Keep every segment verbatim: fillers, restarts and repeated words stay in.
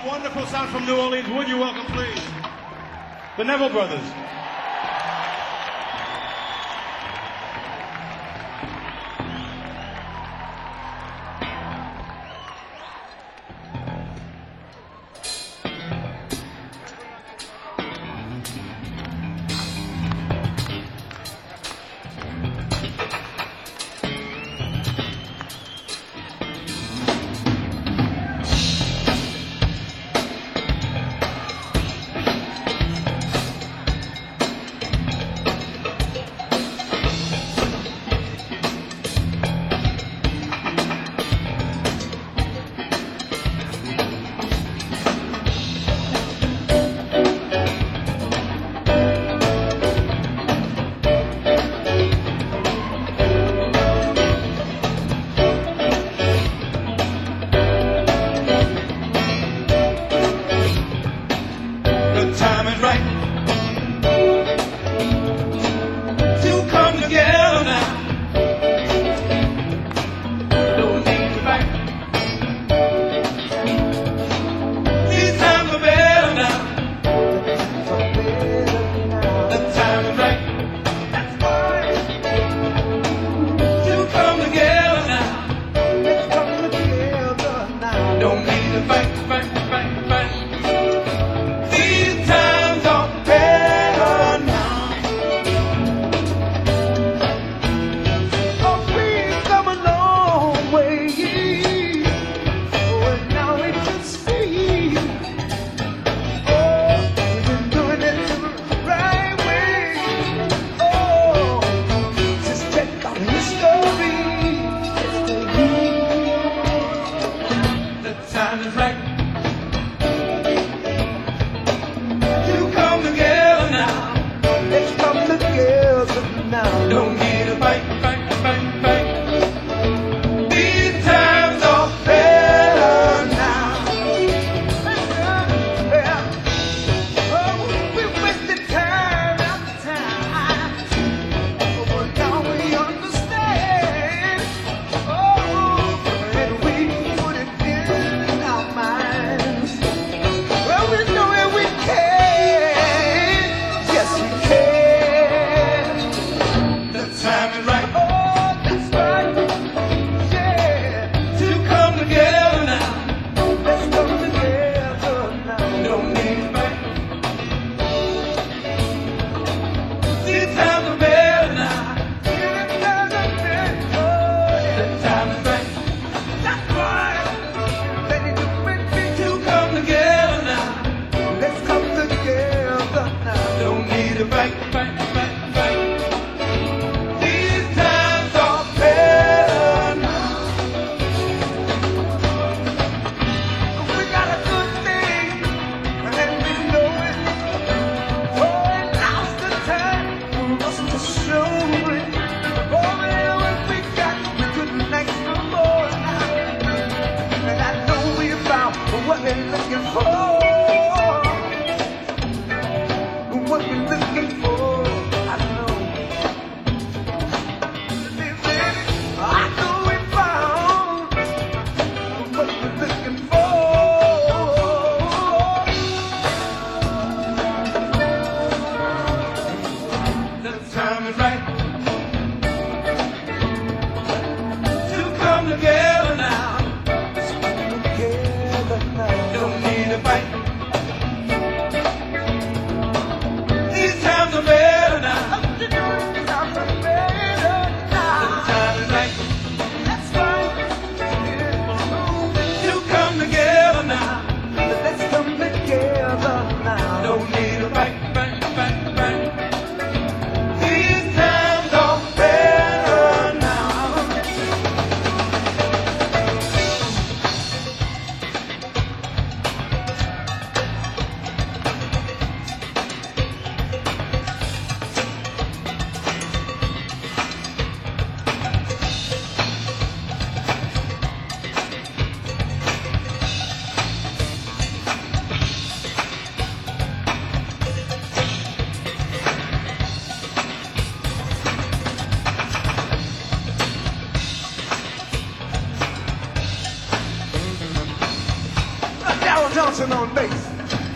Wonderful sound from New Orleans. Would you welcome, please, the Neville Brothers. Together now. Johnson on bass.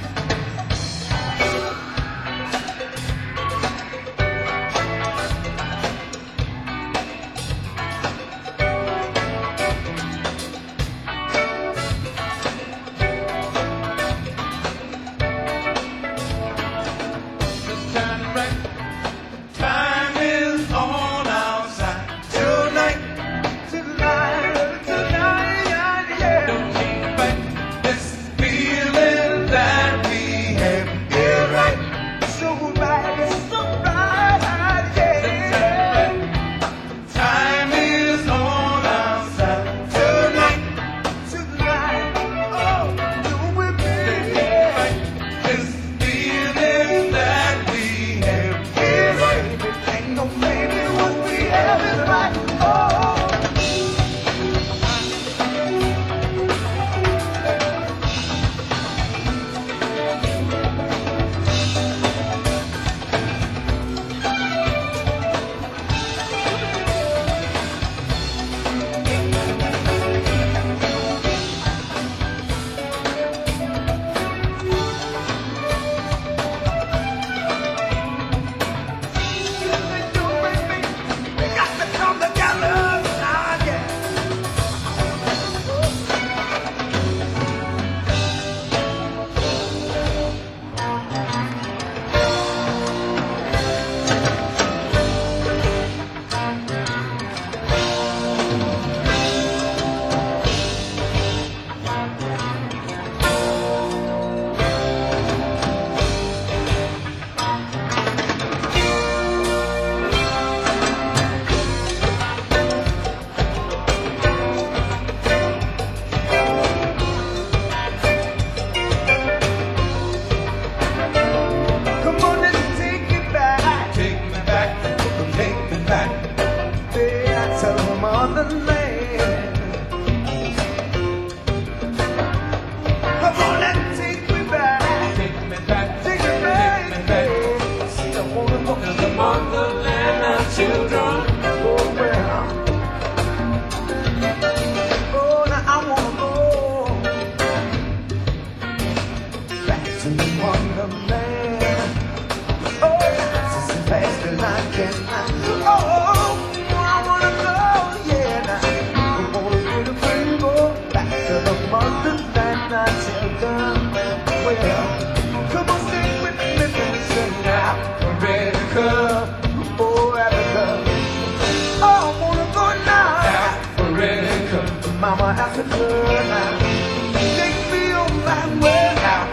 Mama Africa now, take me on my way now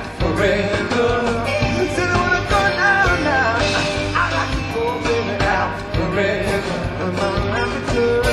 forever. Said I wanna go now, now. I like to go baby now forever. Mama Africa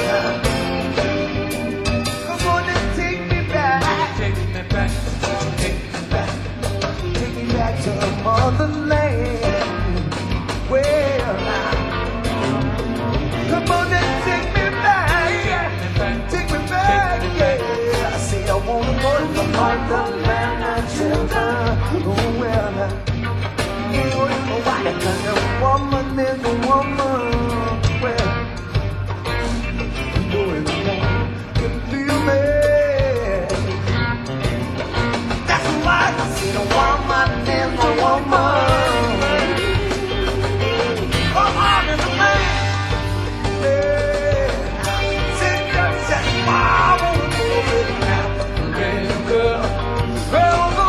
now. Come on and take me back, take me back, take me back, take me back to motherland. Well now, come on and take me back, take me back. Yeah, I say I wanna go to the motherland and children. Oh well, you know why the kind of woman is a woman. Well, you know everyone can feel me. That's why I say the woman is a woman. Come on, is a man.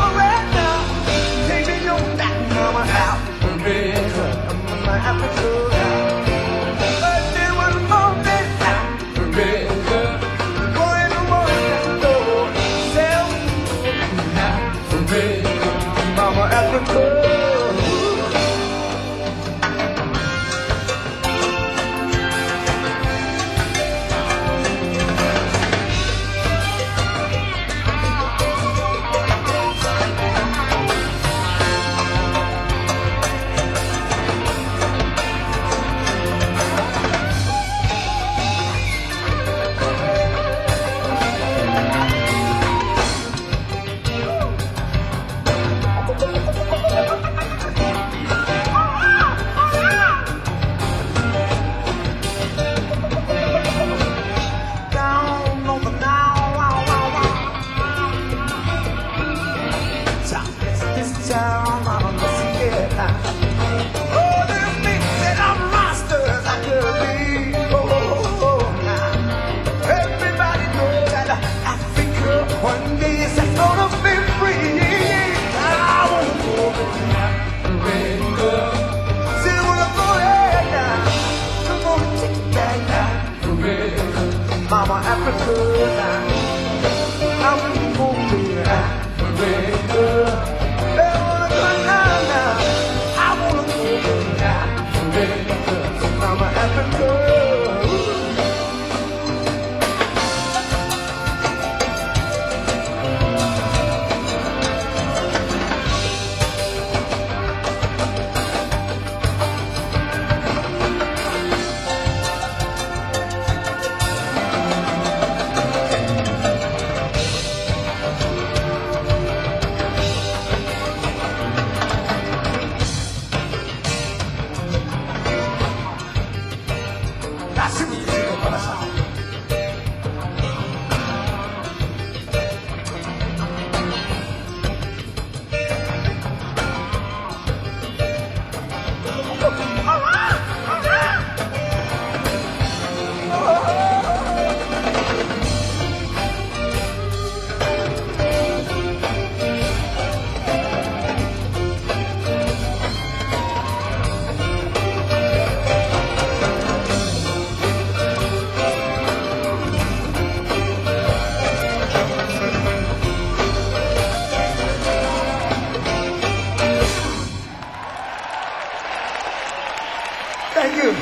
Africa. town, mama, listen here now. Oh, them things that I'm rosters I could be. Oh, oh, oh, now. Everybody knows that Africa one day is gonna be free. I wanna go to Africa. See, I wanna go there now. Come on, take it back now. Mama, Africa now. I wanna go there, Africa. They wanna go now, now. I wanna go there, Africa. Mama, Africa. Thank you.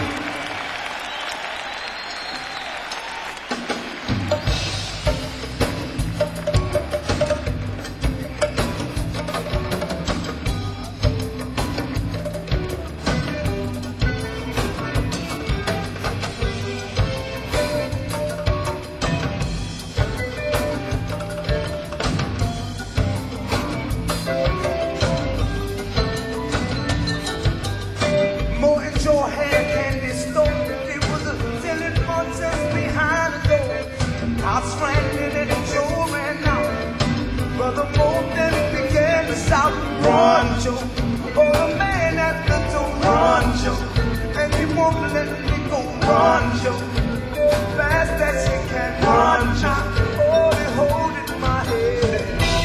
More in your hand candy store. It was a selling contest behind the door. I stranded and Joe ran out. Brother Bolton began to shout, "Run, Joe!" Oh, the man at the door, "Run, Joe!" And he won't let me go, "Run, Joe!" Fast as he can, run, Joe. Oh, they hold it in my head.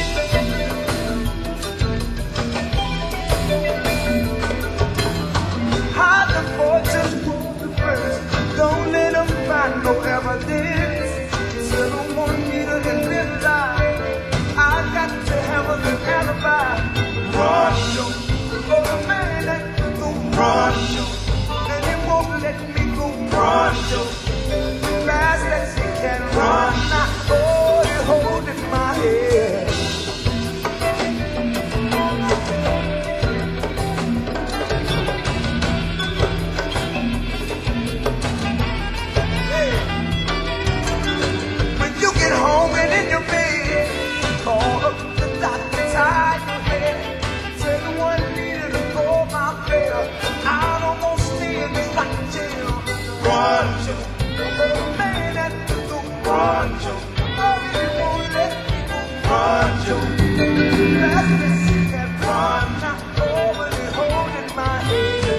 Hide the fortune for the first. Don't let them find no evidence. Still don't want me to live life. I got to have a good alibi. Run, Joe. For the man that can go, run, Joe. And he won't let me go, run, Joe. Fast as he can run. Now, oh, they hold in my head. When you get home and in your bed, call up the doctor, tie your head. Tell the one needed to go my bed. I don't want to stay in this like jail. Run, Joe. Oh, man, that go run, Joe. Oh, you won't let me go. Run, Joe. Fast as you can run. Now, oh, but they holding my head.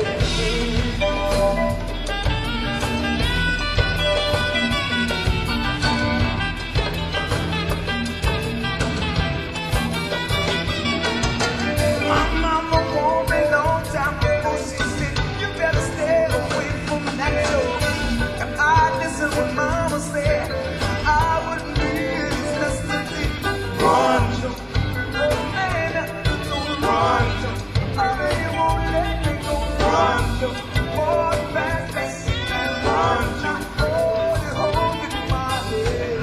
My mama warned me long time ago. She said, "You better stay away from that Joe." If I listened what mama said, I wouldn't be in this custody. Run, Joe. Oh, man, that go run, Joe. Oh, you won't let me go. Run, Joe. Oh, fast as she can run. Now, oh, they holding my head.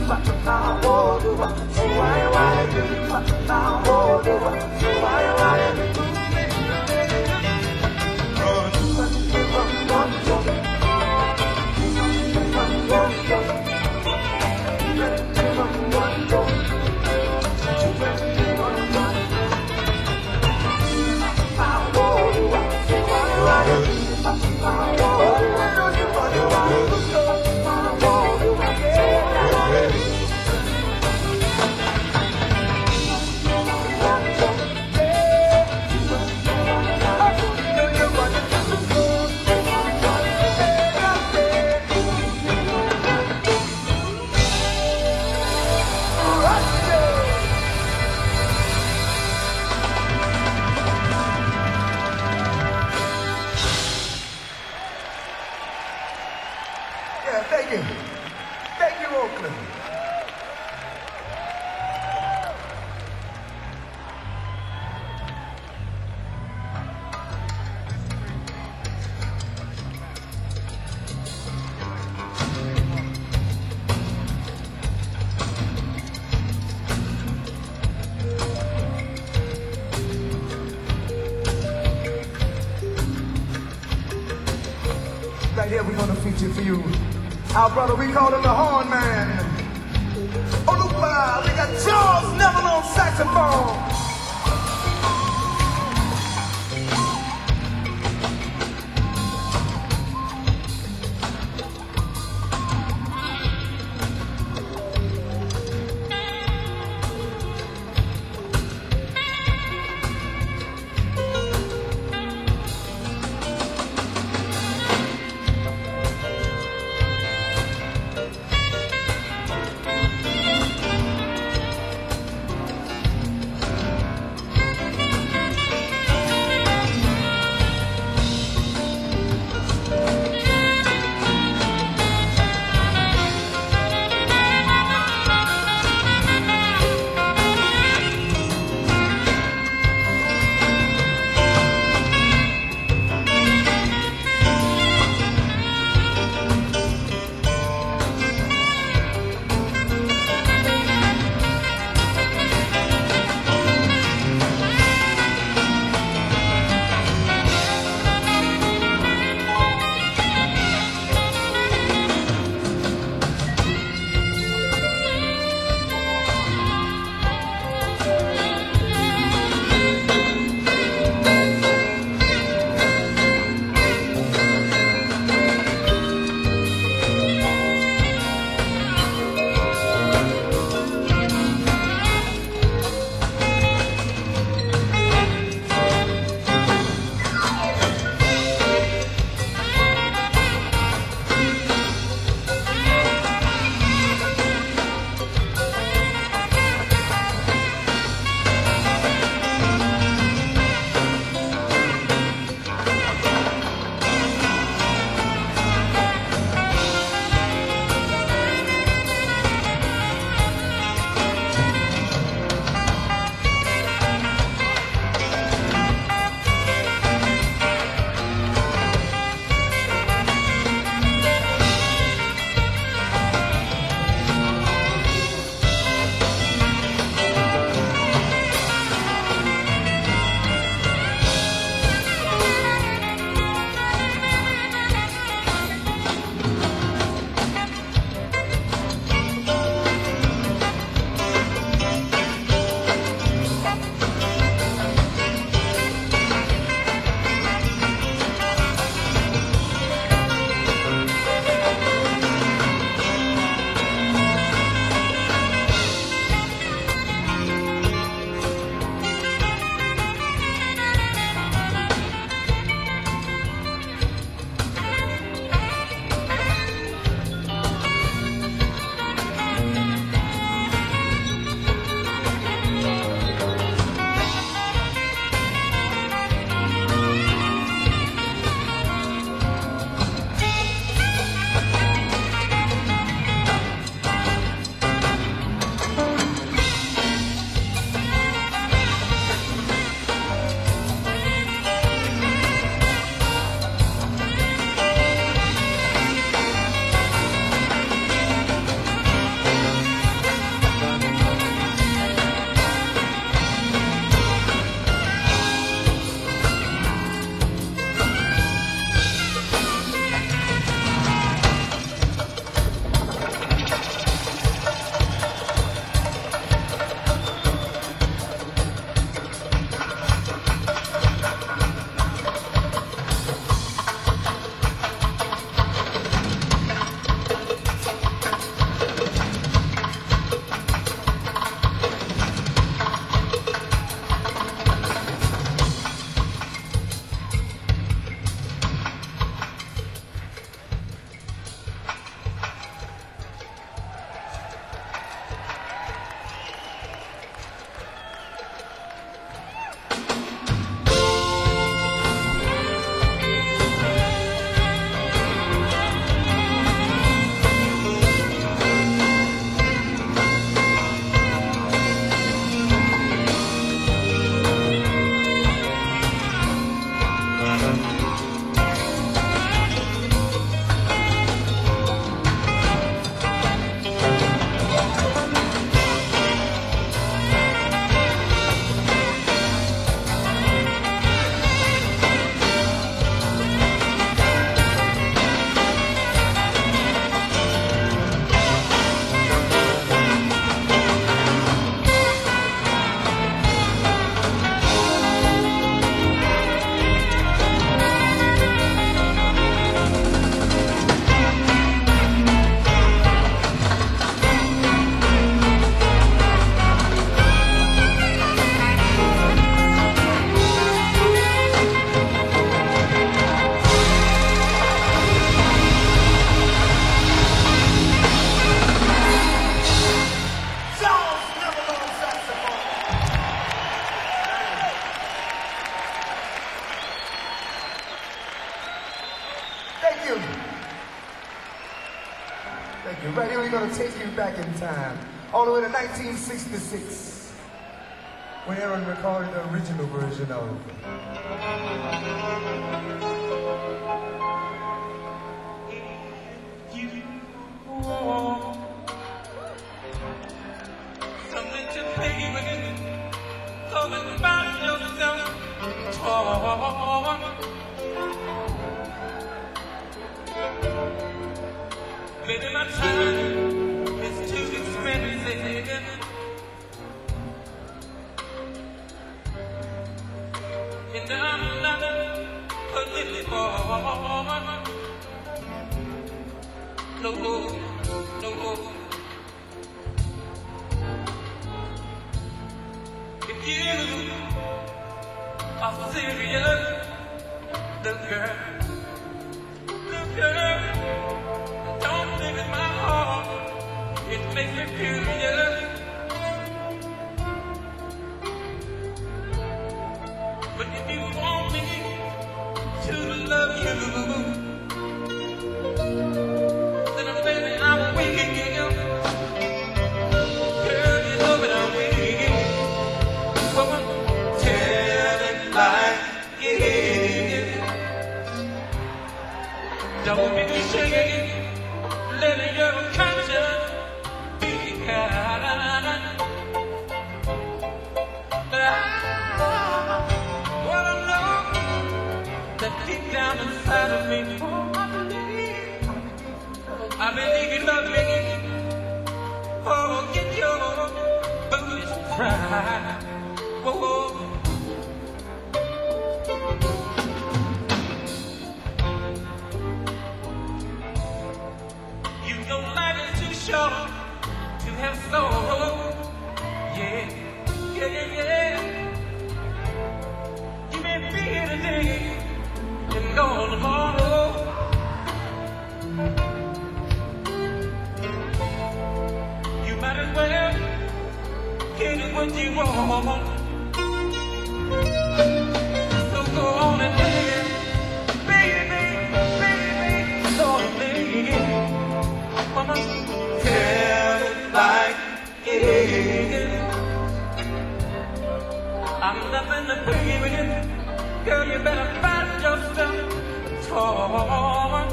Yeah, thank you. Thank you, Oakland. Right here, we're gonna feature for you our brother, we call him the Horn Man. On the wild, we got Charles Neville on saxophone. you. Thank you. Right here, we're going to take you back in time. All the way to nineteen sixty-six. When Aaron recorded the original version of You want something to play with, something about yourself. Talk. Maybe my time is too expensive. And I'm not a little more. No, no. If you are serious, little girl, little girl, don't live in my heart. It makes me furious. But if you want me to love you, don't be shaking, letting your conscience be kind. But I wanna know that deep down inside of me, I believe, I believe you love me. Oh, get your foolish pride. Whoa. Short to have soul, yeah, yeah, yeah, yeah. You may be here today and gone tomorrow. You might as well get it what you want. So go on and take it, baby, baby, so baby, mama. Tell it like it is. I'm nothing to play with. Girl, you better find yourself torn.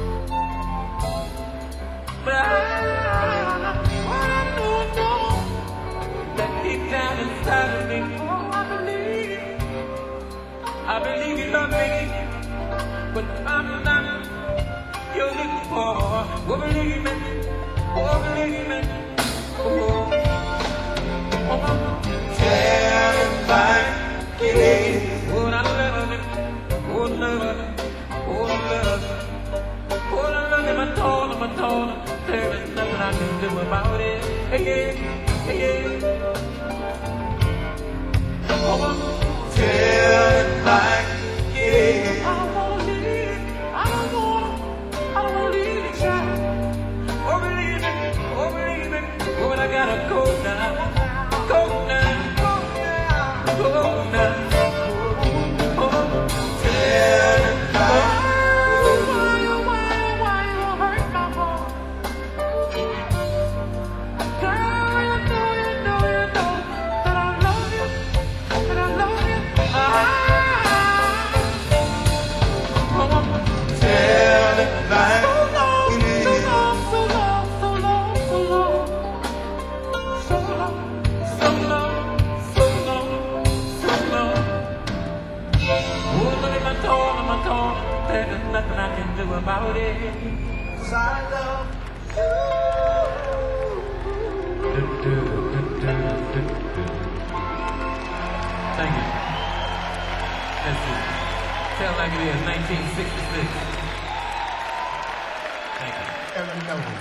But I wanna know, know that deep down inside of me, oh, I believe, I believe you love me, but I'm not your little boy. Oh, believe me. Oh, believe me, oh, oh, tell it like it is. Oh, I love it, oh, love it, oh, love it, oh, I love it, I told him, I told him, there is nothing I can do about it, hey, yeah, hey, yeah. Oh, tell it like it is. I don't wanna leave, I don't wanna, I don't wanna leave the child. Oh, believe me, oh, believe me, oh, but I gotta go now, go now, go now, go now. Oh, tell it like why you, why, why you hurt my heart? Girl, you know, you know, you know that I love you, that I love you. Ah, oh, tell it like there's nothing I can do about it. 'Cause I love you. Thank you. That's it. Tell like it is, nineteen sixty-six. Thank you. Aaron Nolan.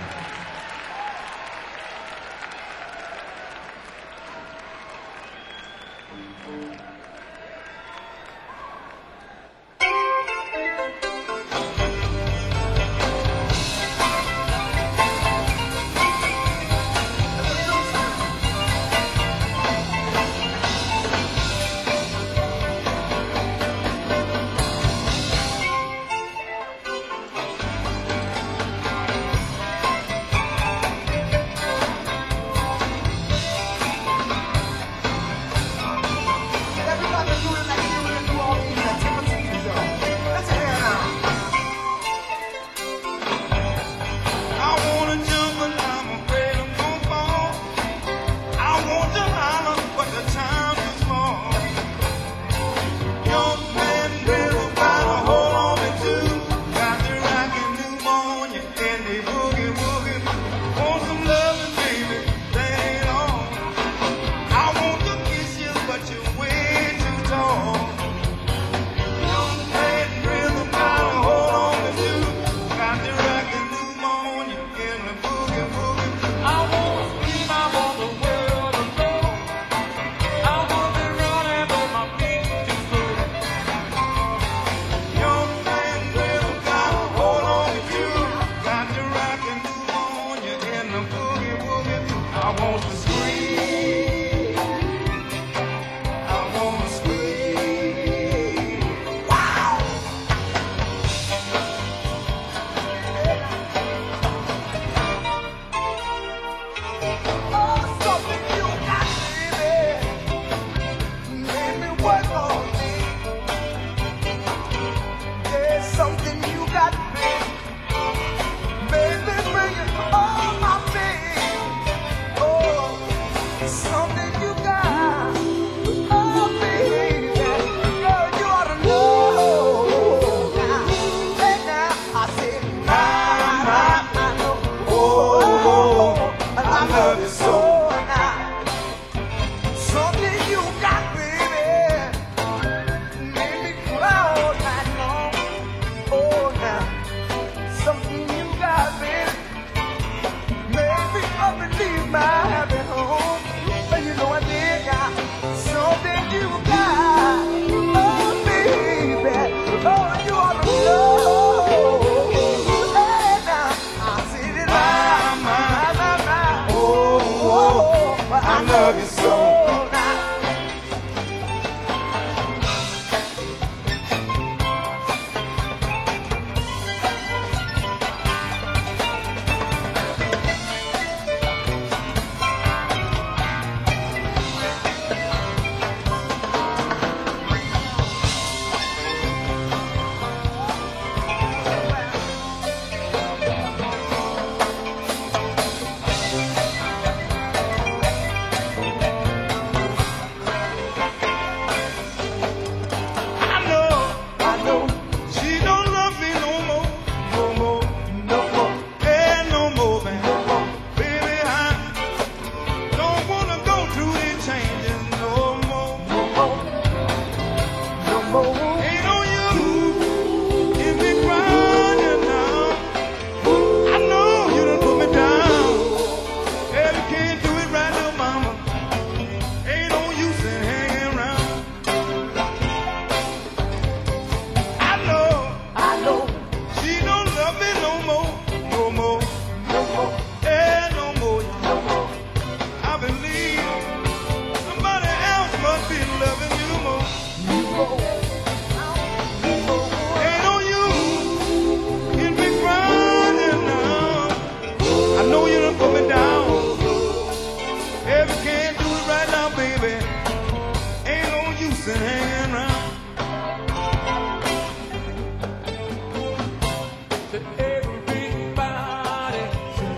to everybody.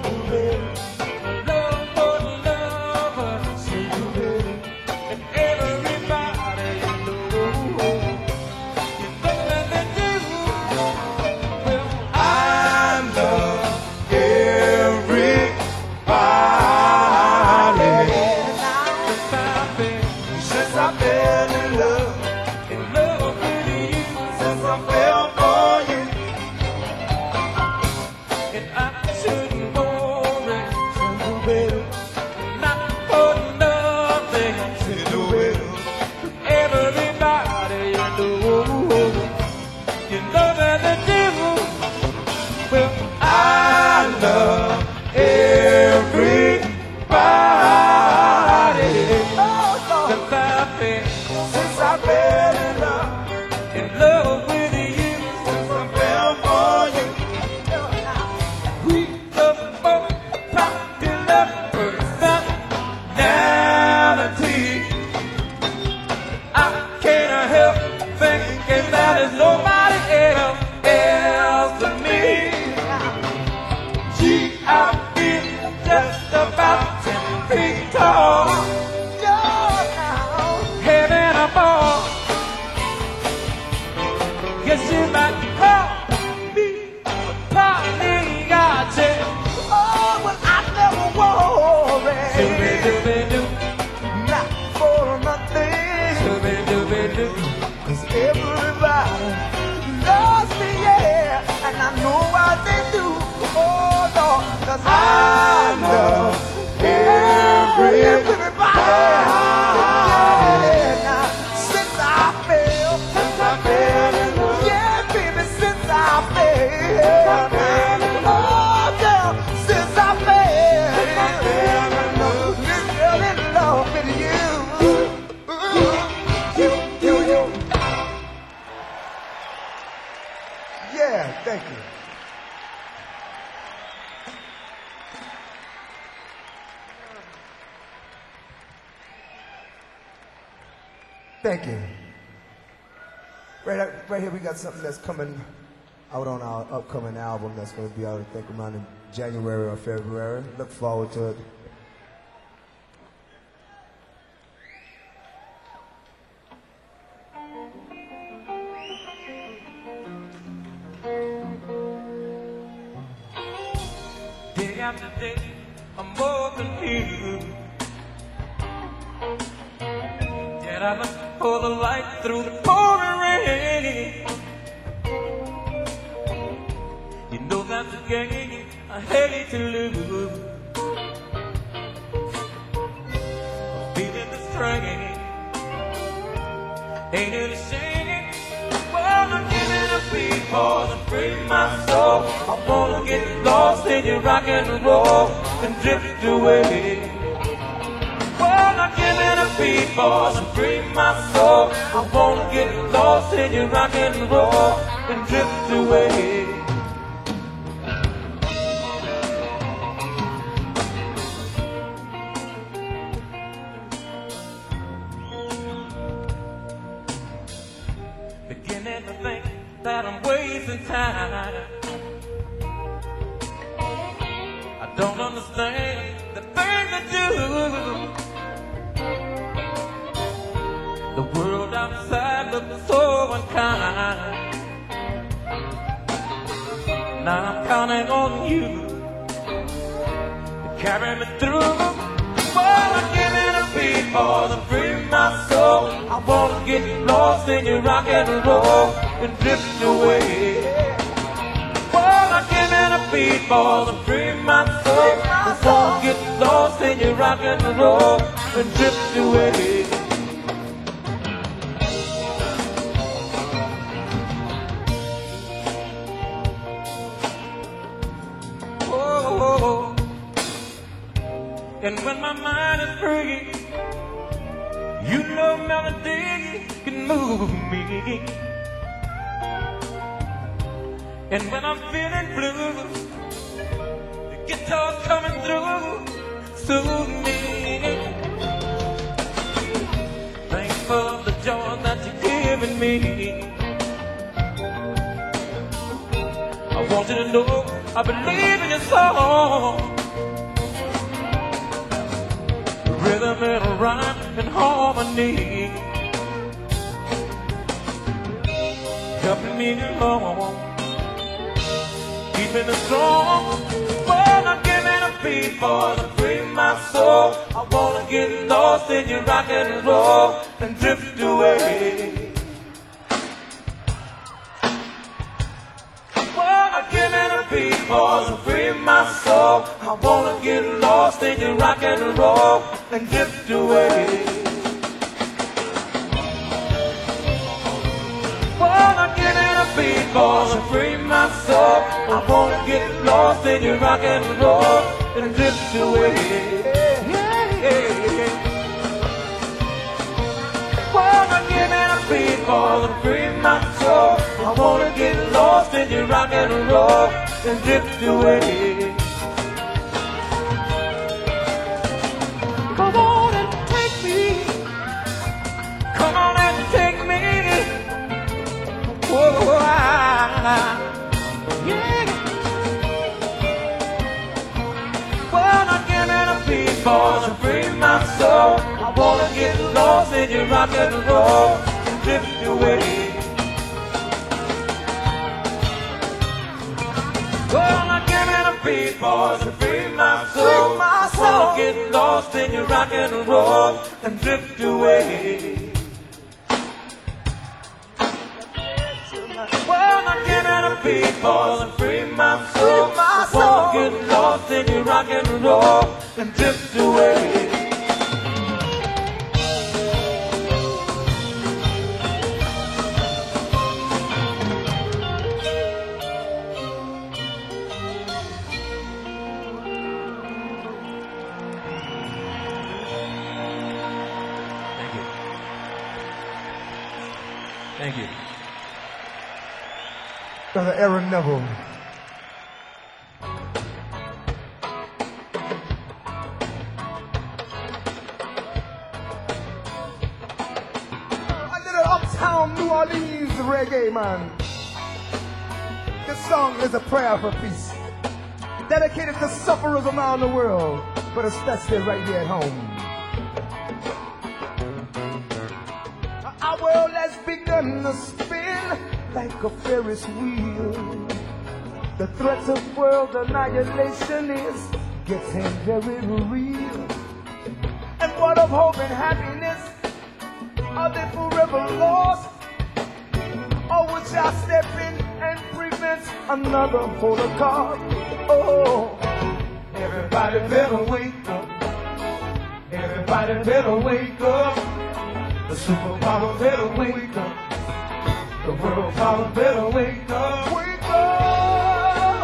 Love for the lover, and everybody you know. You know that they do. Well, I love everybody. Since I fell in love, in love with you, since I fell for you, and I shouldn't worry, baby, not for nothing. baby. Everybody you know, you know that they do. Well, I love everybody. since I've been Since I fell in love, in love with you, since I fell for you, we love both popular personality. I can't help thinking that there's nobody else, else than me. Gee, I've been just about ten feet tall, having a ball. Guess you might call me Pagliacci. oh, well, I never worry, Dooby-dooby-doo, not for nothing, dooby-dooby-doo. 'cause everybody loves me, yeah, and I know what they do, oh, Lord, 'cause I love everybody. Now, since I fell, since I fell in love, yeah, baby, since I fell, oh, girl, since I fell, fell in love with you, you, you, you. Yeah, thank you. Thank you. Right, up- right here, we got something that's coming out on our upcoming album that's going to be out, I think, around in January or February. Look forward to it. Day after day, I'm more confused. Yet I look for the light through the pouring rain. You know that's a game I hate to lose. I'm feeling the strain. Ain't it a shame? Well, I'm giving a beat for to free my soul. I wanna get lost in your rock and roll and drift away. Well, I'm giving a beat for to free my soul. I wanna get lost in your rock and roll and drift away. Beginning to think that I'm wasting time. I don't understand the things I do. The world outside looks so unkind. Now I'm counting on you to carry me through. Well, I'm giving a beat for to free my soul. I wanna get lost in your rock and roll and drift away. Well, I'm giving a beat for to free my soul. I wanna get lost in your rock and roll and drift away. Oh, and when my mind is free, you know melody can move me. And when I'm feeling blue, the guitar's coming through, soothe me. Thanks for the joy that you're giving me. I want you to know I believe in your soul. Rhythm and rhyme and harmony, helping me along, keeping it strong. For not giving a beat for to free my soul. I wanna get lost in your rock and roll and drift away. For to free my soul, I wanna get lost in your rock and roll and drift away. Wanna get in a beat, for to free my soul, I wanna get lost in your rock and roll and drift away. Wanna get in a beat, for to free my soul, I wanna get lost in your rock and roll and drift away. Come on and take me. Come on and take me. Whoa, I, yeah. Wanna get in a beat, for to free my soul. I wanna get lost in your rock and roll and drift away. Wanna get in a beat, for to free my soul. I wanna get lost in your rock and roll and drift away. Wanna get in a beat, for to free my soul. I wanna get lost in your rock and roll and drift away. Thank you. Brother Aaron Neville. A little uptown New Orleans reggae, man. This song is a prayer for peace, dedicated to sufferers around the world, but especially right here at home. Our world has begun to spin like a Ferris wheel. The threat of world annihilation is getting very real. And what of hope and happiness? Are they forever lost? Or would y'all step in and prevent another Holocaust? Oh, everybody better wake up. Everybody better wake up. The superpower better wake up. The world power better wake up. Wake up.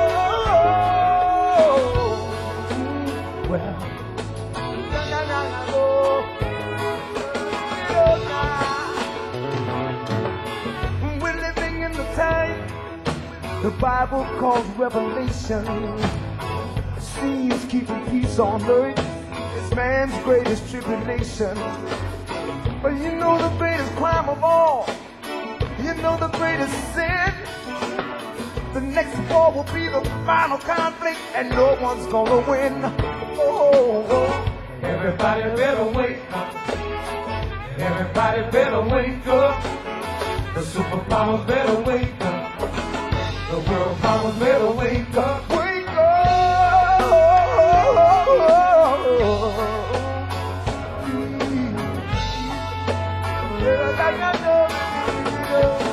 Well, na na na na oh. We're living in the time the Bible calls Revelation. Seas keeping peace on earth is man's greatest tribulation. But you know the greatest crime of all, you know the greatest sin, the next war will be the final conflict and no one's gonna win. Oh, oh. Everybody better wake up. Everybody better wake up. The superpowers better wake up. The world powers better wake up. Wake up. Like I know, you know.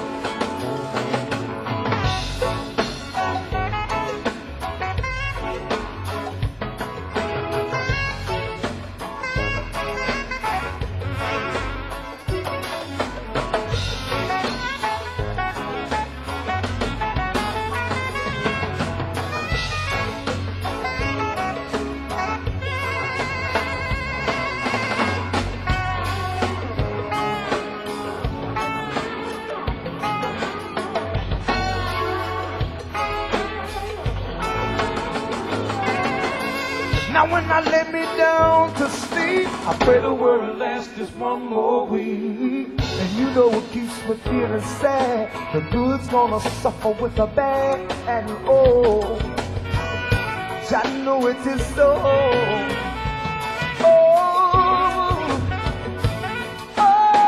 Now when I lay me down to sleep, I pray the world lasts just one more week. And you know what keeps me feeling sad? The good's gonna suffer with the bad. And oh, I know it is so. Oh, oh,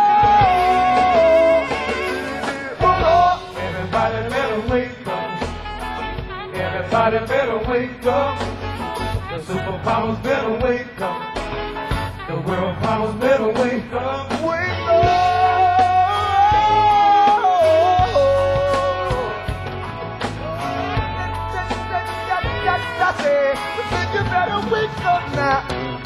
oh. Everybody better wake up. Everybody better wake up. The superpowers better wake up. The world powers better wake up. Wake up. I said, you better wake up now.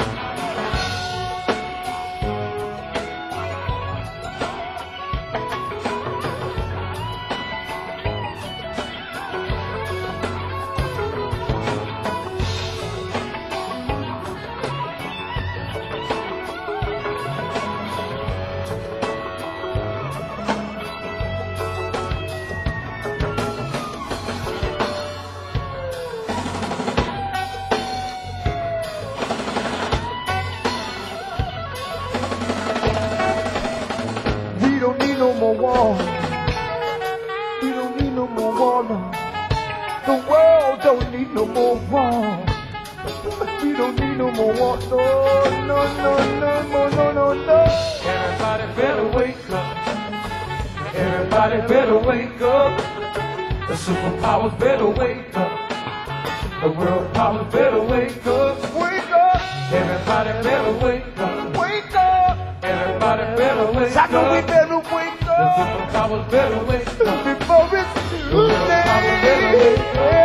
We don't need no more war. We don't need no more war, no. The world don't need no more war. We don't need no more war, no, no, no, no, no, no, no, no. Everybody better wake up. Everybody better wake up. The superpowers better wake up. The world powers better wake up. Wake up. Everybody better wake up. Wake up. Everybody better wake up. I know we better wake up. The superpowers better wake up. Before it's too late.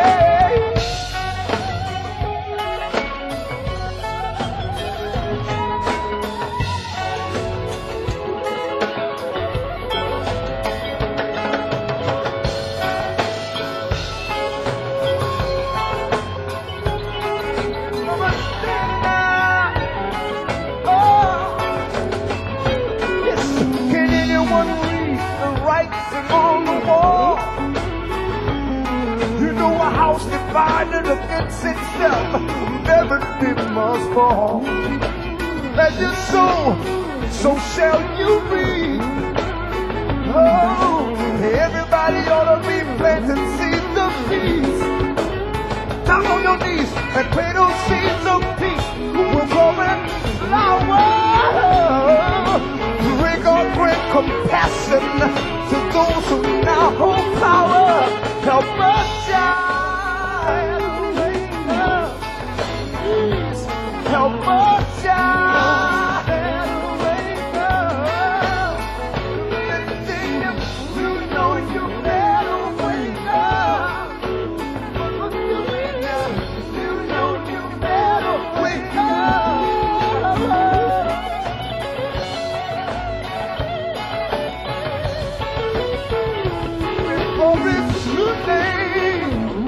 Divided against itself, never did must fall. As you sow, so shall you reap. Oh, everybody ought to be planting seeds of peace. Down on your knees and plant those seeds of peace. We'll grow and flower. Bring our great compassion to those who now hold power. Help us shine. Help us shine, wake up. You know you better wake up. You know you better wake up. Before it's too late.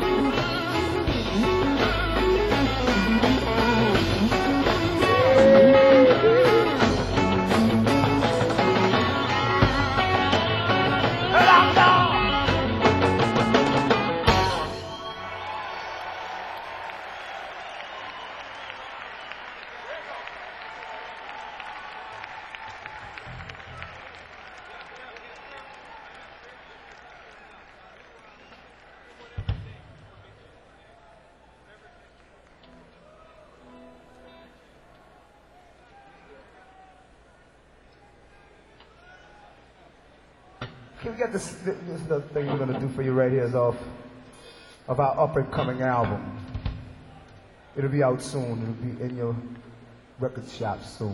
Can we get this, this little thing we're going to do for you right here is off of our up and coming album. It'll be out soon. It'll be in your record shop soon.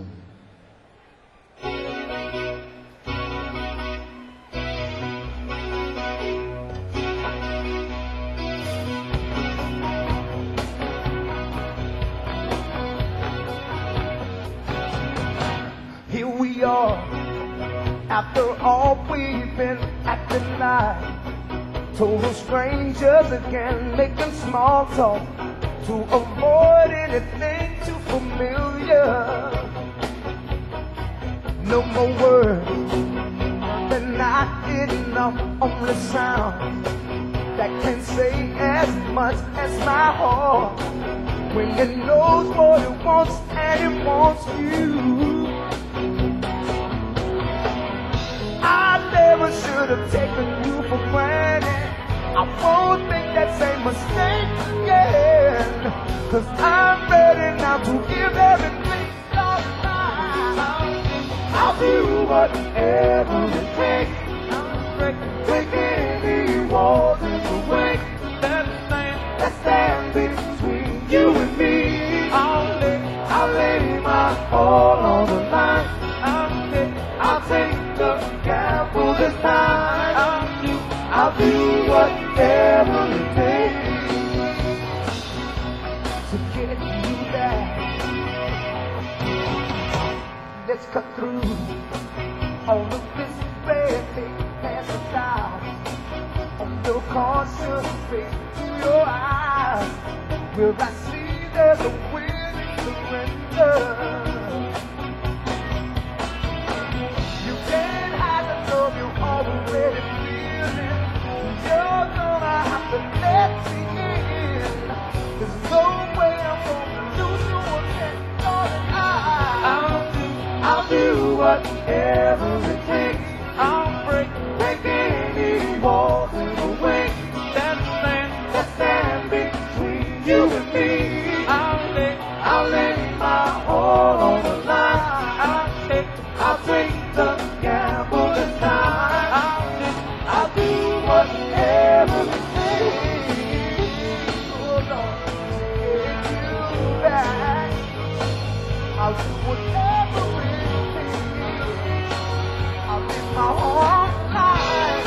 Here we are. After all we've been at the night, total strangers again, making small talk to avoid anything too familiar. No more words, they're not enough, only sound that can say as much as my heart. When it knows what it wants and it wants you. never should have taken you for granted. I won't make that same mistake again. Cause I'm ready now to give everything all mine. I'll do whatever it takes. Break, break any walls in the way that stand between you and me. I'll lay, I'll lay my all on the line. I'll take, I'll take the gamble this time. I'll do, I'll do whatever it takes to get you back. Let's cut through all of this red tape, pass it down on your cautious face to your eyes, where I see there's a willing surrender. You can't hide the love you already feeling. You're gonna have to let me in. There's no way I'm gonna lose you again, darling. I'll do, I'll do whatever it takes. I'll break, break any walls in the way that stand, that stand between you and me. I'll lay, I'll lay my all on the line. I'll take, I'll take the gamble this time. I'll do, I'll do whatever it takes. Oh Lord, to get you back. I'll do whatever it takes. I'll live my whole life.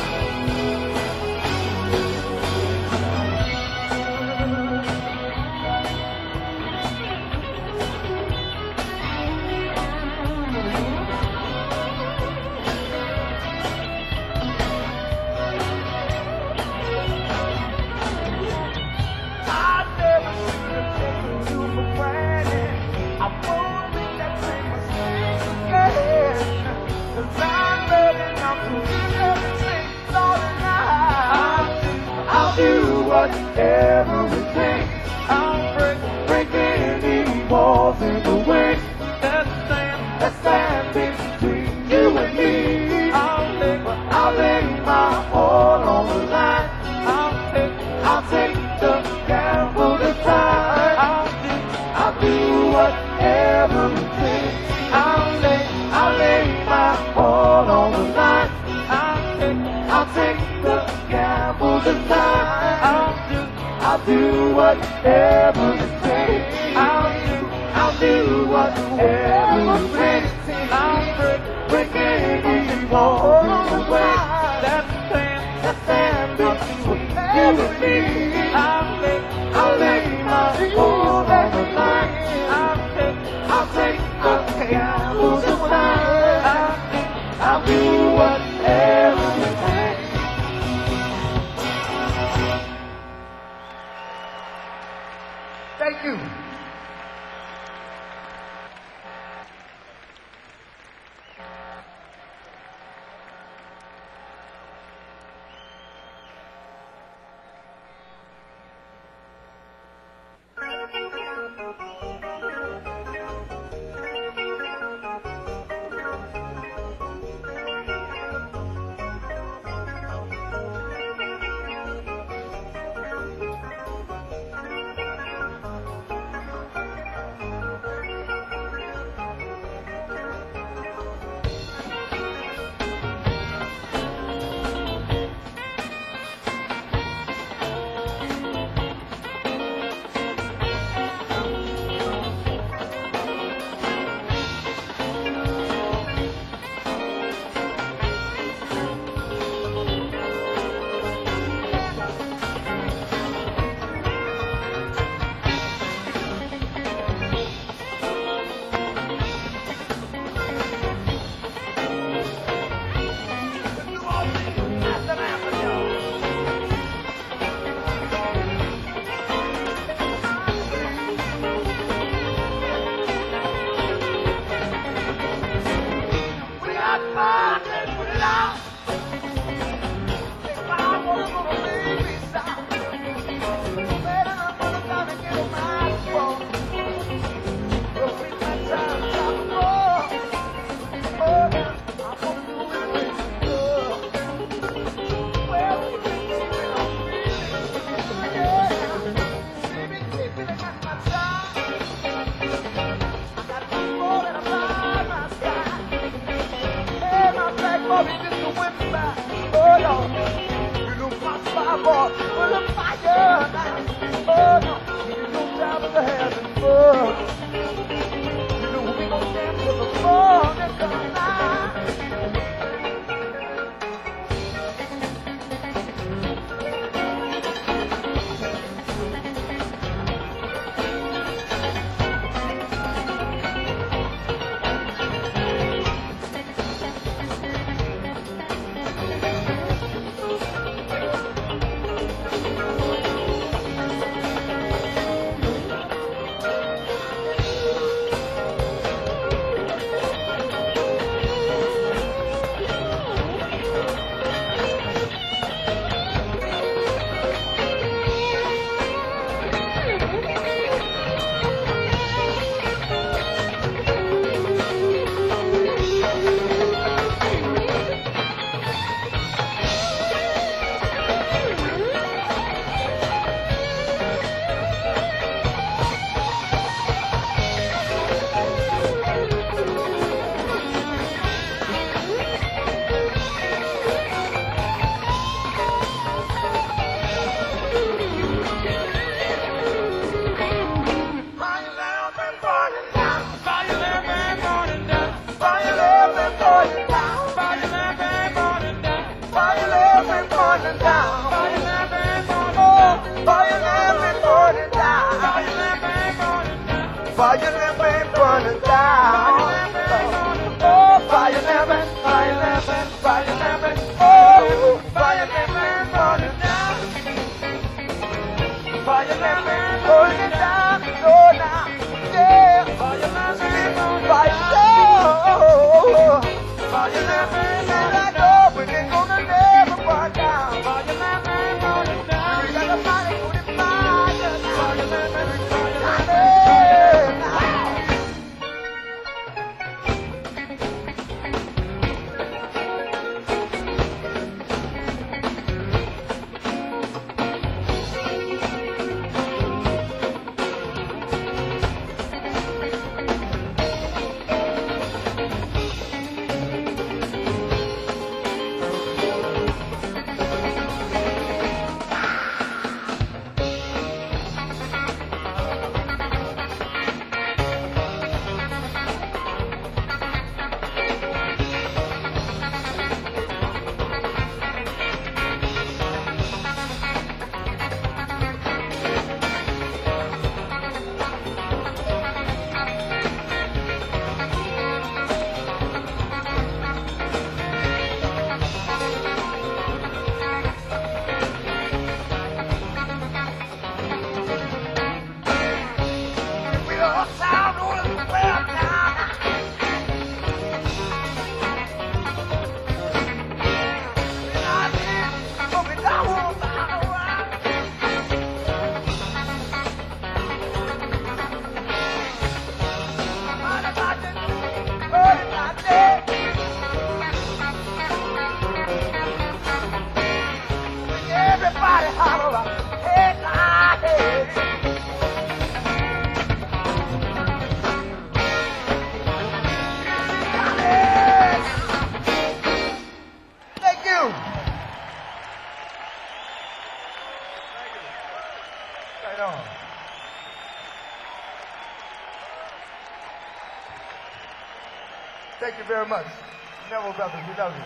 I never should have taken you for granted. I won't make that same mistake again. Cause I'm ready now to give everything, darling. I'll do whatever it takes. I'll break, break any walls in the way that stand, that stand between you and me. I'll lay, I'll lay my all on the line. I'll take, I'll take the gamble this time. I'll do, I'll do whatever it takes. I'll lay, I'll lay my all on the line. I'll take, I'll take the gamble this time. I'll do, I'll do whatever it takes. I'll do, I'll do whatever it takes. I'll break, break any wall in the way that stand, that stand between you and me. I'll lay, I'll lay my all on the line. I'll take, I'll take the gamble this time. I'll do, I'll do whatever it takes. Thank you. Holding it down, so now, yeah. For your love and for your soul. For your love and I know, but it's gonna never burn down. For your love and for your soul. You got the money, put it fire. For your love and for your soul. Everybody holler out, hey, nah, hey. Thank you. Right on. Thank you very much. Neville Brothers, we love you.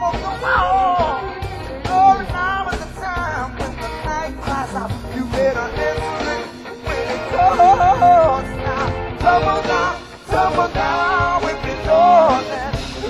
won't go on. Oh, now is the time when the night cries out. You better answer it when it calls now. Tumble down, tumble down with the door now.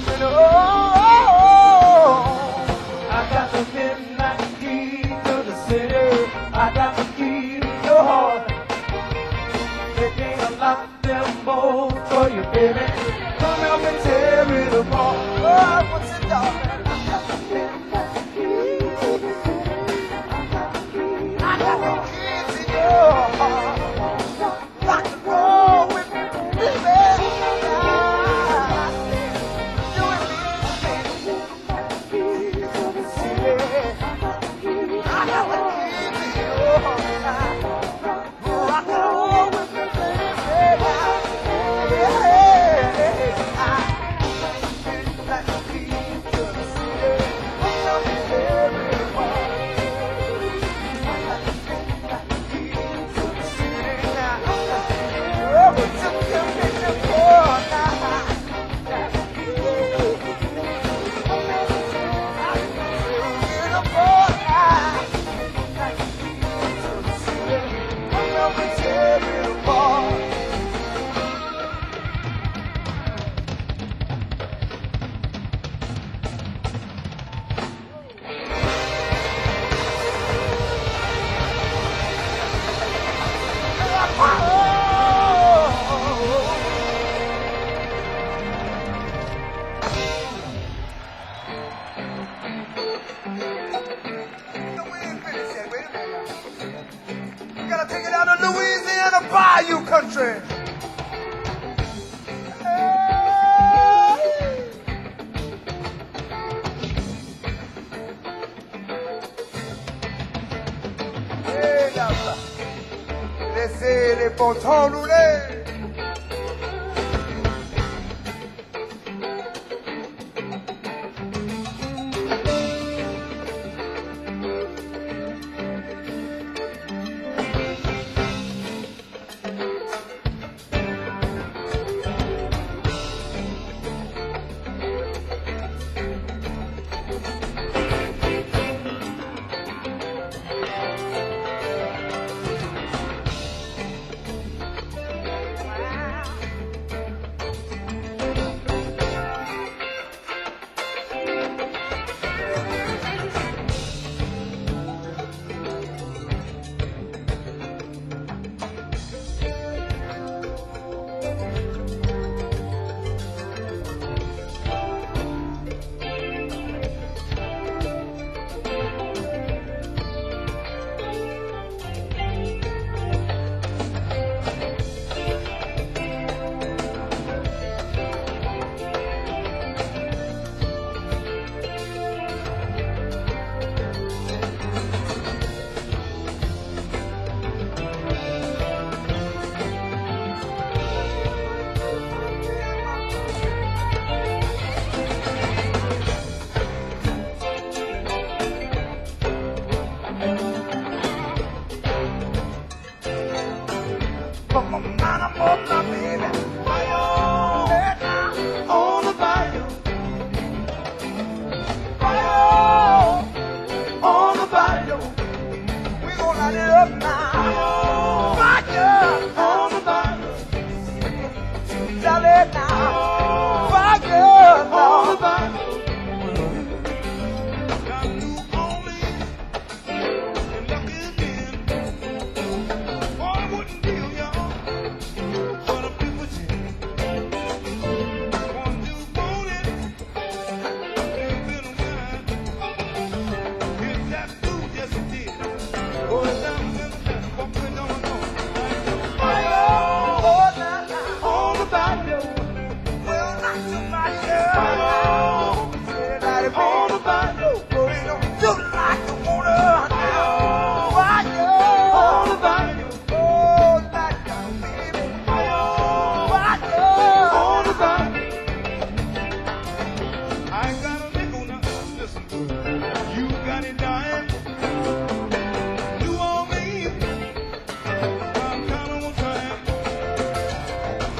Oh, I got the midnight key to the city. I got the key to your heart. They can't unlock them both for you, baby. Come help me tear it apart. Oh, what's it, darling? I got the midnight key to the city. I got the key to your heart. Rock and roll with me, baby. You and me, baby. To the city. I got the key to your heart. Rock and roll with me, baby. Gotta take it out of Louisiana Bayou country. Hey, là-bas. Laissez les bons temps rouler.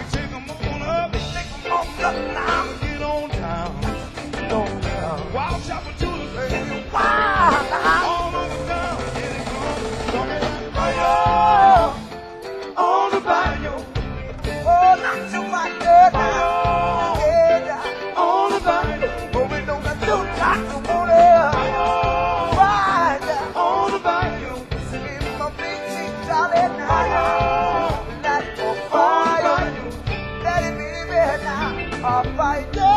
Watch out. On the bayou. Oh, not too much good now. Yeah, on the bayou. Moving on the two tracks of water. Ride on the bayou. Singing my big cheap jolly now. Let it go fire. Let it be there now. I'll fight you.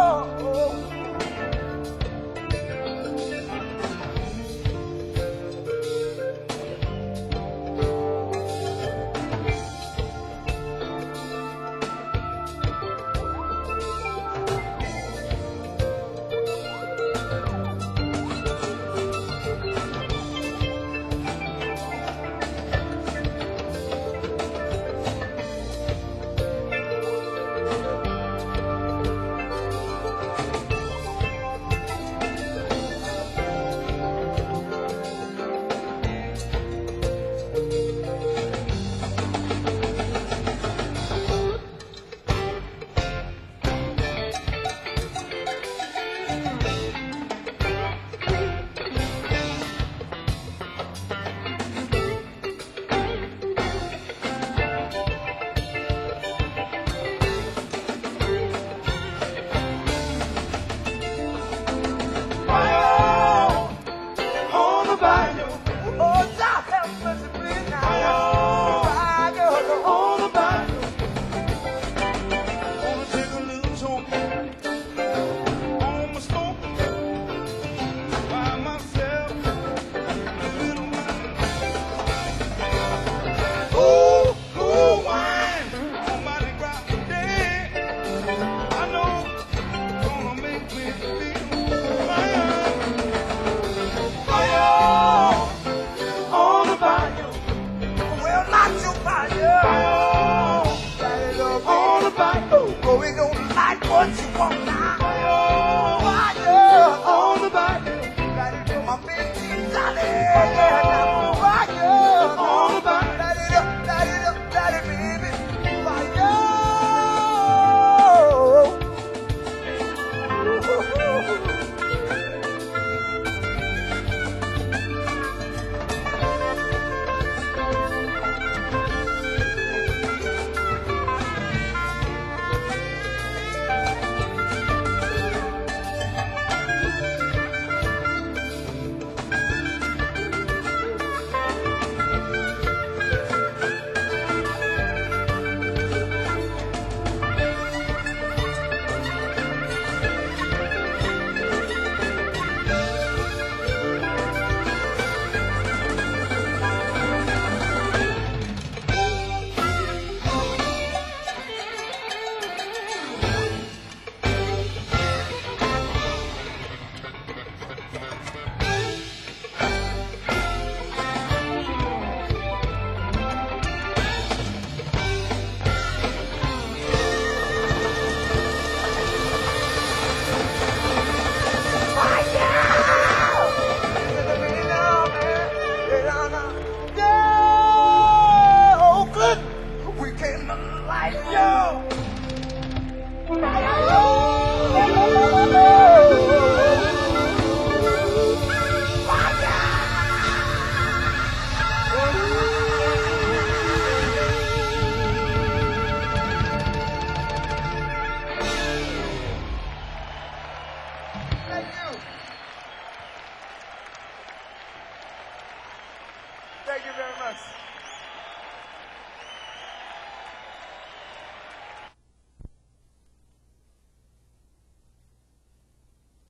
What you want now? Fire on the bayou. Light it up, my big cheap jolly. Fire on the bayou. Light it up, light it up, light it, baby. Fire. Thank you very much.